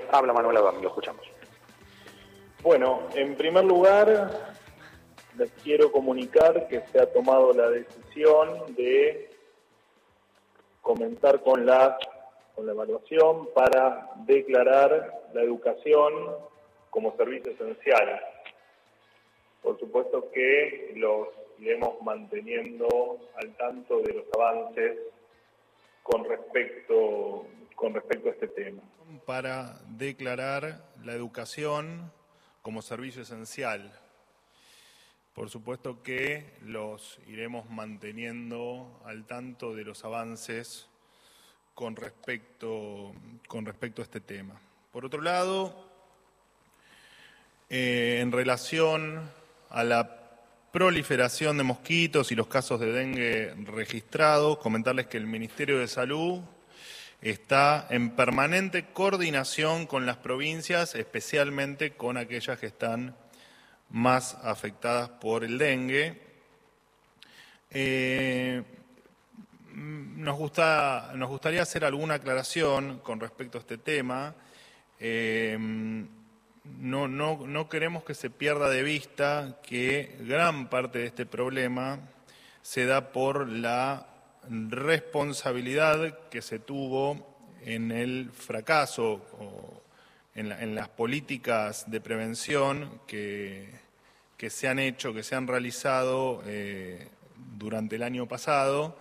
Habla Manuel Adorni, lo escuchamos. Bueno, en primer lugar, les quiero comunicar que se ha tomado la decisión de comenzar con la evaluación para declarar la educación como servicio esencial. Por supuesto que los iremos manteniendo al tanto de los avances con respecto a este tema. Para declarar la educación como servicio esencial. Por supuesto que los iremos manteniendo al tanto de los avances con respecto a este tema. Por otro lado, en relación a la proliferación de mosquitos y los casos de dengue registrados, comentarles que el Ministerio de Salud está en permanente coordinación con las provincias, especialmente con aquellas que están más afectadas por el dengue. Nos gustaría hacer alguna aclaración con respecto a este tema. No queremos que se pierda de vista que gran parte de este problema se da por la responsabilidad que se tuvo en el fracaso o en las políticas de prevención que se han hecho, que se han realizado durante el año pasado,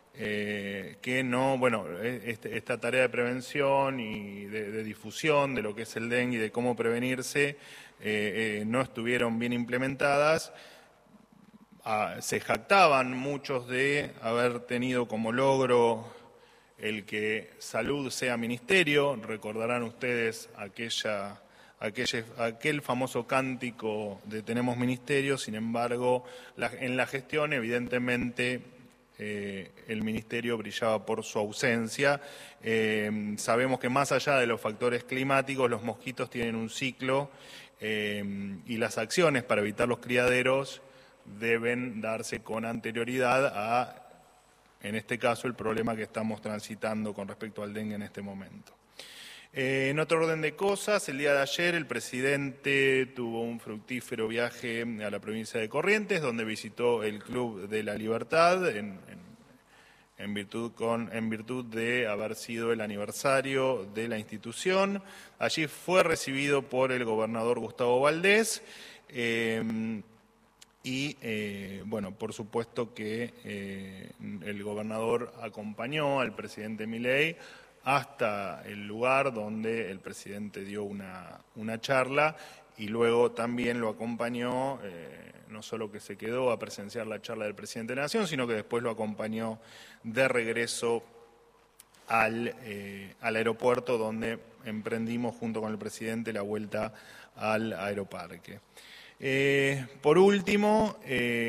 esta tarea de prevención y de difusión de lo que es el dengue y de cómo prevenirse no estuvieron bien implementadas. Se jactaban muchos de haber tenido como logro el que salud sea ministerio. Recordarán ustedes aquel famoso cántico de tenemos ministerio. Sin embargo, en la gestión evidentemente el ministerio brillaba por su ausencia. Sabemos que más allá de los factores climáticos, los mosquitos tienen un ciclo y las acciones para evitar los criaderos deben darse con anterioridad a, en este caso, el problema que estamos transitando con respecto al dengue en este momento. En otro orden de cosas, el día de ayer el presidente tuvo un fructífero viaje a la provincia de Corrientes, donde visitó el Club de la Libertad en virtud de haber sido el aniversario de la institución. Allí fue recibido por el gobernador Gustavo Valdés. Por supuesto que el gobernador acompañó al presidente Milei hasta el lugar donde el presidente dio una charla y luego también lo acompañó, no solo que se quedó a presenciar la charla del presidente de la Nación, sino que después lo acompañó de regreso al aeropuerto, donde emprendimos junto con el presidente la vuelta al aeroparque. Por último,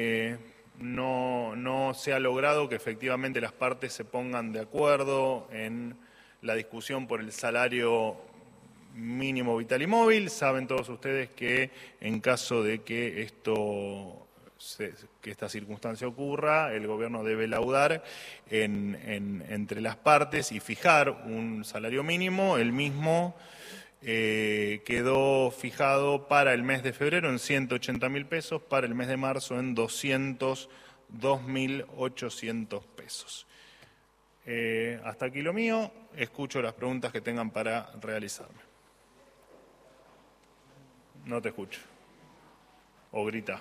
no se ha logrado que efectivamente las partes se pongan de acuerdo en la discusión por el salario mínimo vital y móvil. Saben todos ustedes que en caso de que esta circunstancia ocurra, el gobierno debe laudar entre las partes y fijar un salario mínimo. El mismo quedó fijado para el mes de febrero en 180.000 pesos, para el mes de marzo en 202.800 pesos. Hasta aquí lo mío. Escucho las preguntas que tengan para realizarme. No te escucho. O grita.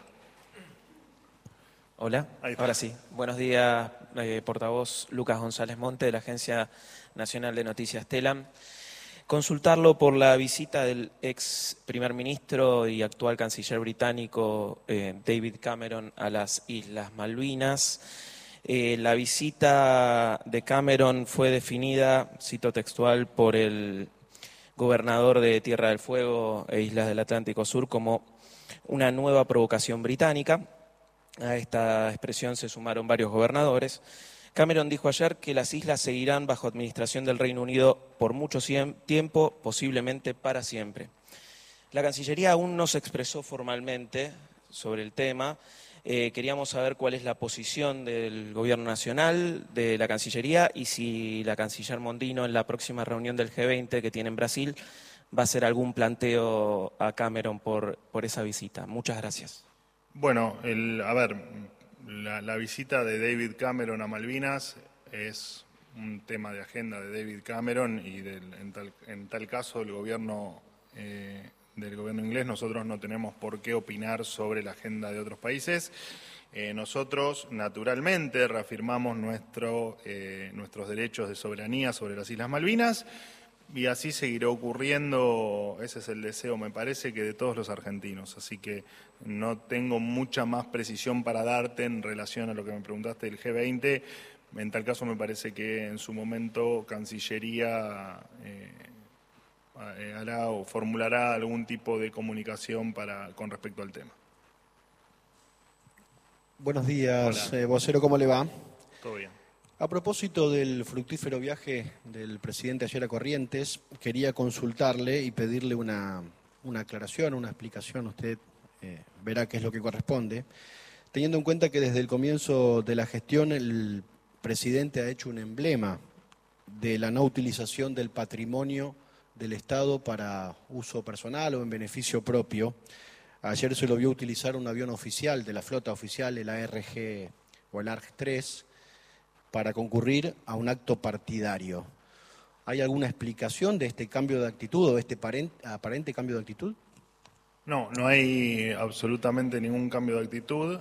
Hola, ahora sí. Buenos días, portavoz Lucas González Monte de la Agencia Nacional de Noticias TELAM. Consultarlo por la visita del ex primer ministro y actual canciller británico David Cameron a las Islas Malvinas. La visita de Cameron fue definida, cito textual, por el gobernador de Tierra del Fuego e Islas del Atlántico Sur como una nueva provocación británica. A esta expresión se sumaron varios gobernadores. Cameron dijo ayer que las islas seguirán bajo administración del Reino Unido por mucho tiempo, posiblemente para siempre. La Cancillería aún no se expresó formalmente sobre el tema. Queríamos saber cuál es la posición del Gobierno Nacional, de la Cancillería, y si la Canciller Mondino en la próxima reunión del G20 que tiene en Brasil va a hacer algún planteo a Cameron por esa visita. Muchas gracias. Bueno, a ver, la visita de David Cameron a Malvinas es un tema de agenda de David Cameron y en tal caso del gobierno inglés. Nosotros no tenemos por qué opinar sobre la agenda de otros países. Nosotros, naturalmente, reafirmamos nuestros derechos de soberanía sobre las Islas Malvinas y así seguirá ocurriendo. Ese es el deseo, me parece, que de todos los argentinos. Así que no tengo mucha más precisión para darte en relación a lo que me preguntaste del G20. En tal caso, me parece que en su momento Cancillería hará o formulará algún tipo de comunicación con respecto al tema. Buenos días, vocero, ¿cómo le va? Todo bien. A propósito del fructífero viaje del presidente ayer a Corrientes, quería consultarle y pedirle una aclaración, una explicación. Usted verá qué es lo que corresponde. Teniendo en cuenta que desde el comienzo de la gestión el presidente ha hecho un emblema de la no utilización del patrimonio del Estado para uso personal o en beneficio propio. Ayer se lo vio utilizar un avión oficial de la flota oficial, el ARG o el ARG-3, para concurrir a un acto partidario. ¿Hay alguna explicación de este cambio de actitud o de este aparente cambio de actitud? No hay absolutamente ningún cambio de actitud.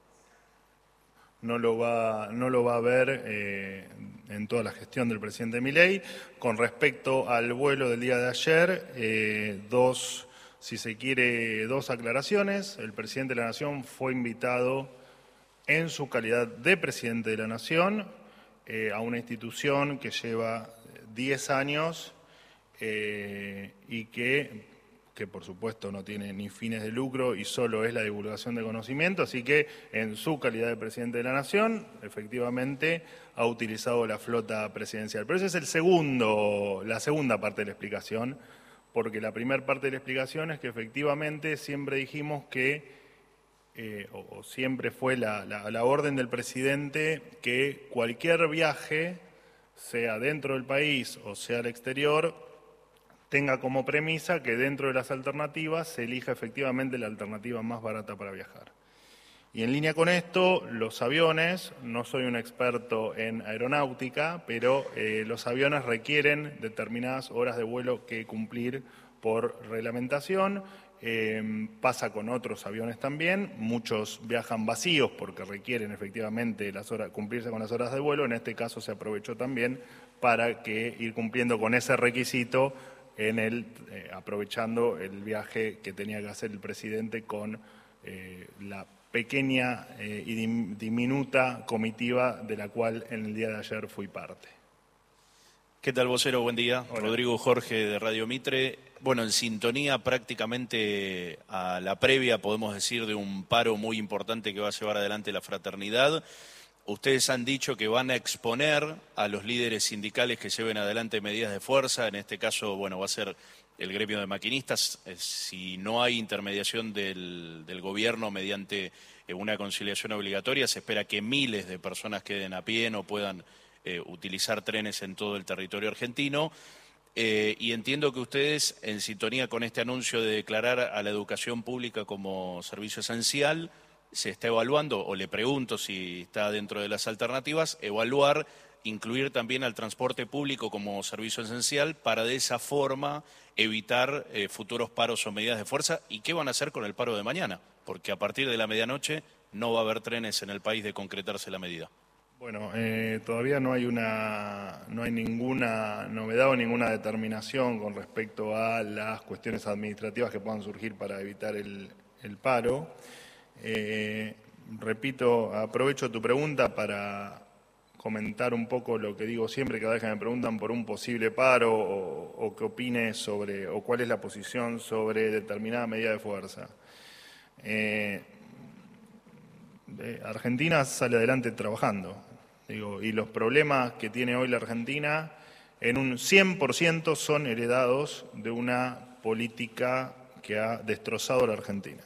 No lo va a haber en toda la gestión del presidente Milei. Con respecto al vuelo del día de ayer, dos aclaraciones. El presidente de la Nación fue invitado en su calidad de presidente de la Nación a una institución que lleva 10 años y que por supuesto no tiene ni fines de lucro y solo es la divulgación de conocimiento, así que en su calidad de presidente de la Nación, efectivamente ha utilizado la flota presidencial. Pero esa es la segunda parte de la explicación, porque la primera parte de la explicación es que efectivamente siempre dijimos que, o siempre fue la orden del presidente, que cualquier viaje, sea dentro del país o sea al exterior, tenga como premisa que dentro de las alternativas se elija efectivamente la alternativa más barata para viajar. Y en línea con esto, los aviones, no soy un experto en aeronáutica, pero los aviones requieren determinadas horas de vuelo que cumplir por reglamentación. Pasa con otros aviones también, muchos viajan vacíos porque requieren efectivamente cumplirse con las horas de vuelo. En este caso se aprovechó también para ir cumpliendo con ese requisito aprovechando el viaje que tenía que hacer el presidente con la pequeña y diminuta comitiva de la cual en el día de ayer fui parte. ¿Qué tal, vocero? Buen día. Hola. Rodrigo Jorge, de Radio Mitre. Bueno, en sintonía prácticamente a la previa, podemos decir, de un paro muy importante que va a llevar adelante la fraternidad. Ustedes han dicho que van a exponer a los líderes sindicales que lleven adelante medidas de fuerza. En este caso, bueno, va a ser el gremio de maquinistas. Si no hay intermediación del gobierno mediante una conciliación obligatoria, se espera que miles de personas queden a pie, no puedan utilizar trenes en todo el territorio argentino. Y entiendo que ustedes, en sintonía con este anuncio de declarar a la educación pública como servicio esencial, se está evaluando, o le pregunto si está dentro de las alternativas, incluir también al transporte público como servicio esencial para de esa forma evitar futuros paros o medidas de fuerza. ¿Y qué van a hacer con el paro de mañana? Porque a partir de la medianoche no va a haber trenes en el país de concretarse la medida. Bueno, todavía no hay ninguna novedad o ninguna determinación con respecto a las cuestiones administrativas que puedan surgir para evitar el paro. Repito, aprovecho tu pregunta para comentar un poco lo que digo siempre cada vez que me preguntan por un posible paro o qué opine sobre, o cuál es la posición sobre determinada medida de fuerza. Argentina sale adelante trabajando, y los problemas que tiene hoy la Argentina en un 100% son heredados de una política que ha destrozado a la Argentina.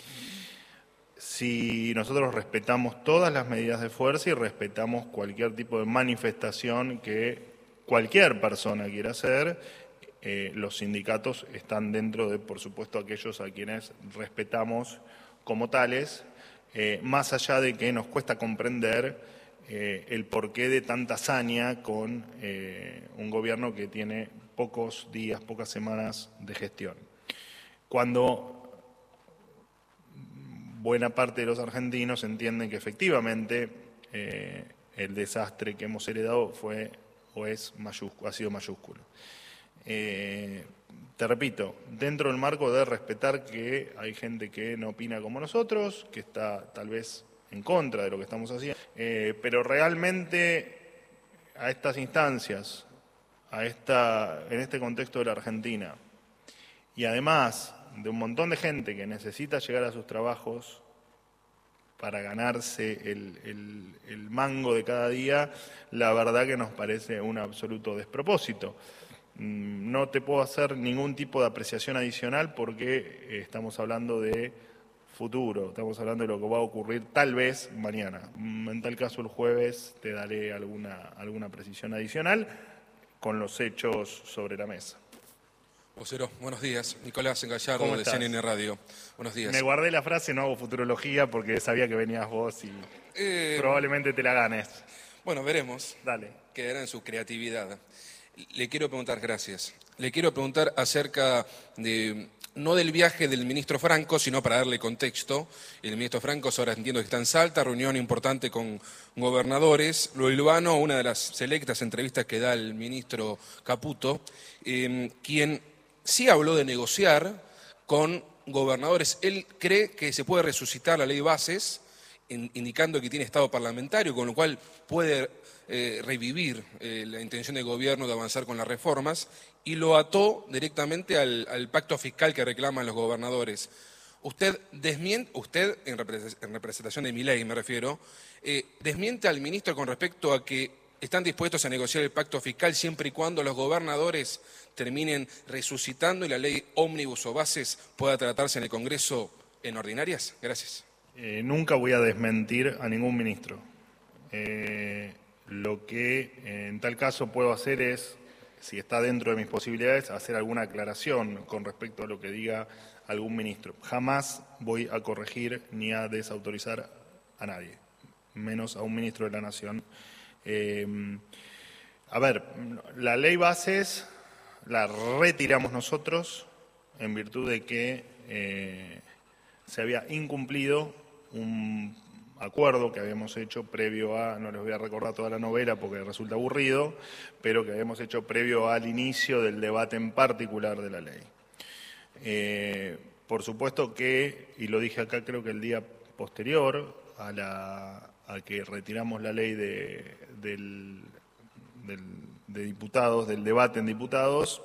Si nosotros respetamos todas las medidas de fuerza y respetamos cualquier tipo de manifestación que cualquier persona quiera hacer, los sindicatos están dentro de, por supuesto, aquellos a quienes respetamos como tales, más allá de que nos cuesta comprender el porqué de tanta hazaña con un gobierno que tiene pocos días, pocas semanas de gestión. Cuando buena parte de los argentinos entienden que efectivamente el desastre que hemos heredado fue o es mayúsculo, ha sido mayúsculo. Te repito, dentro del marco de respetar que hay gente que no opina como nosotros, que está tal vez en contra de lo que estamos haciendo, pero realmente a estas instancias, en este contexto de la Argentina, y además de un montón de gente que necesita llegar a sus trabajos para ganarse el mango de cada día, la verdad que nos parece un absoluto despropósito. No te puedo hacer ningún tipo de apreciación adicional porque estamos hablando de futuro, estamos hablando de lo que va a ocurrir tal vez mañana. En tal caso el jueves te daré alguna precisión adicional con los hechos sobre la mesa. Vocero, buenos días. Nicolás Gallardo de CNN Radio. Buenos días. Me guardé la frase, no hago futurología porque sabía que venías vos y probablemente te la ganes. Bueno, veremos. Dale. Quedará en su creatividad. Le quiero preguntar, gracias. Le quiero preguntar acerca de, no del viaje del ministro Franco, sino para darle contexto. El ministro Franco ahora entiendo que está en Salta, reunión importante con gobernadores. Lo hilvano, una de las selectas entrevistas que da el ministro Caputo, quien sí habló de negociar con gobernadores. Él cree que se puede resucitar la ley bases, indicando que tiene estado parlamentario, con lo cual puede revivir la intención del gobierno de avanzar con las reformas, y lo ató directamente al pacto fiscal que reclaman los gobernadores. Usted en representación de Milei me refiero, desmiente al ministro con respecto a que están dispuestos a negociar el pacto fiscal siempre y cuando los gobernadores terminen resucitando y la ley ómnibus o bases pueda tratarse en el Congreso en ordinarias. Gracias. Nunca voy a desmentir a ningún ministro. Lo que en tal caso puedo hacer es, si está dentro de mis posibilidades, hacer alguna aclaración con respecto a lo que diga algún ministro. Jamás voy a corregir ni a desautorizar a nadie, menos a un ministro de la Nación. A ver, la ley bases la retiramos nosotros en virtud de que se había incumplido un acuerdo que habíamos hecho previo a, no les voy a recordar toda la novela porque resulta aburrido, pero que habíamos hecho previo al inicio del debate en particular de la ley. Por supuesto que, y lo dije acá creo que el día posterior a que retiramos la ley de diputados, del debate en diputados,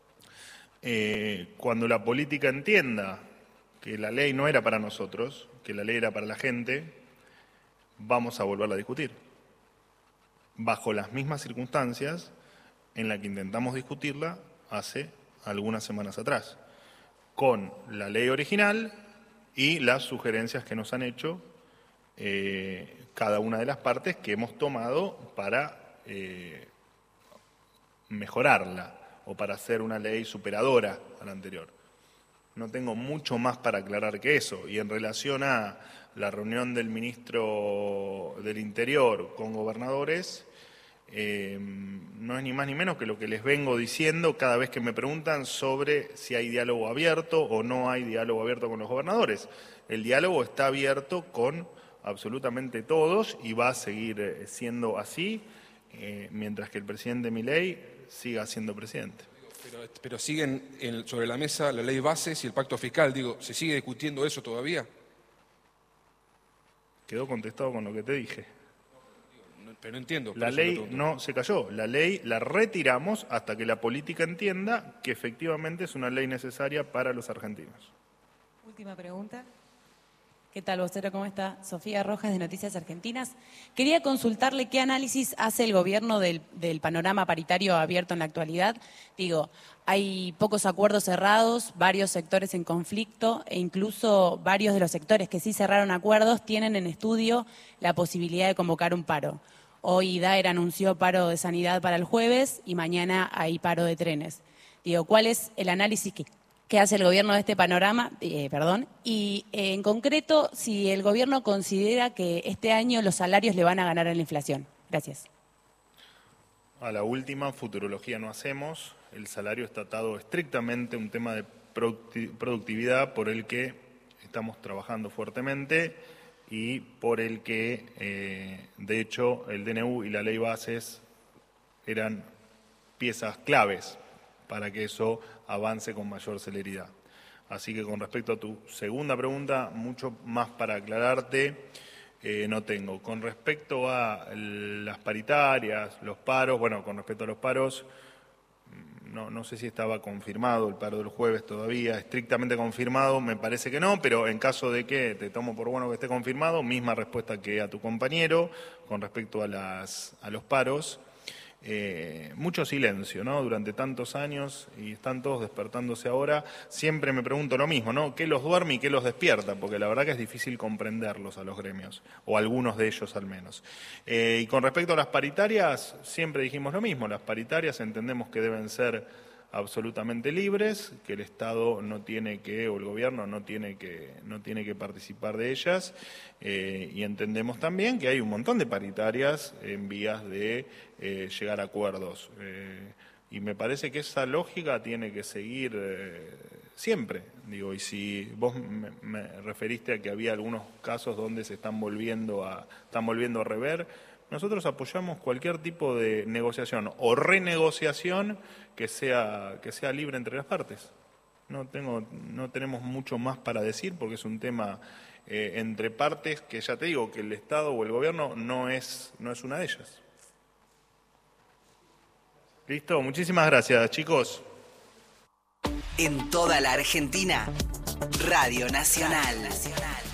cuando la política entienda que la ley no era para nosotros, que la ley era para la gente, vamos a volverla a discutir. Bajo las mismas circunstancias en las que intentamos discutirla hace algunas semanas atrás, con la ley original y las sugerencias que nos han hecho cada una de las partes que hemos tomado para mejorarla o para hacer una ley superadora a la anterior. No tengo mucho más para aclarar que eso. Y en relación a la reunión del ministro del Interior con gobernadores, no es ni más ni menos que lo que les vengo diciendo cada vez que me preguntan sobre si hay diálogo abierto o no hay diálogo abierto con los gobernadores. El diálogo está abierto con absolutamente todos y va a seguir siendo así mientras que el presidente Milei siga siendo presidente. Pero siguen sobre la mesa la ley bases y el pacto fiscal. Digo, ¿se sigue discutiendo eso todavía? Quedó contestado con lo que te dije. Pero no entiendo. La ley no se cayó. La ley la retiramos hasta que la política entienda que efectivamente es una ley necesaria para los argentinos. Última pregunta. ¿Qué tal, vocero? ¿Cómo está? Sofía Rojas, de Noticias Argentinas. Quería consultarle qué análisis hace el gobierno del panorama paritario abierto en la actualidad. Digo, hay pocos acuerdos cerrados, varios sectores en conflicto e incluso varios de los sectores que sí cerraron acuerdos tienen en estudio la posibilidad de convocar un paro. Hoy Daer anunció paro de sanidad para el jueves y mañana hay paro de trenes. Digo, ¿cuál es el análisis que hace el gobierno de este panorama? Y en concreto, si el gobierno considera que este año los salarios le van a ganar a la inflación. Gracias. A la última, futurología no hacemos. El salario está atado estrictamente a un tema de productividad por el que estamos trabajando fuertemente y por el que, de hecho, el DNU y la ley bases eran piezas claves para que eso avance con mayor celeridad. Así que con respecto a tu segunda pregunta, mucho más para aclararte no tengo. Con respecto a las paritarias, los paros, bueno, con respecto a los paros, no sé si estaba confirmado el paro del jueves todavía, estrictamente confirmado, me parece que no, pero en caso de que te tomo por bueno que esté confirmado, misma respuesta que a tu compañero con respecto a los paros. Mucho silencio, ¿no? Durante tantos años y están todos despertándose ahora. Siempre me pregunto lo mismo, ¿no? ¿Qué los duerme y qué los despierta? Porque la verdad que es difícil comprenderlos a los gremios, o algunos de ellos al menos. Y con respecto a las paritarias, siempre dijimos lo mismo. Las paritarias entendemos que deben ser absolutamente libres, que el Estado no tiene que, o el Gobierno no tiene que participar de ellas, y entendemos también que hay un montón de paritarias en vías de llegar a acuerdos. Y me parece que esa lógica tiene que seguir siempre. Digo, y si vos me referiste a que había algunos casos donde se están volviendo a rever, nosotros apoyamos cualquier tipo de negociación o renegociación que sea libre entre las partes. No tenemos mucho más para decir porque es un tema entre partes que ya te digo que el Estado o el Gobierno no es una de ellas. ¿Listo? Muchísimas gracias, chicos. En toda la Argentina, Radio Nacional.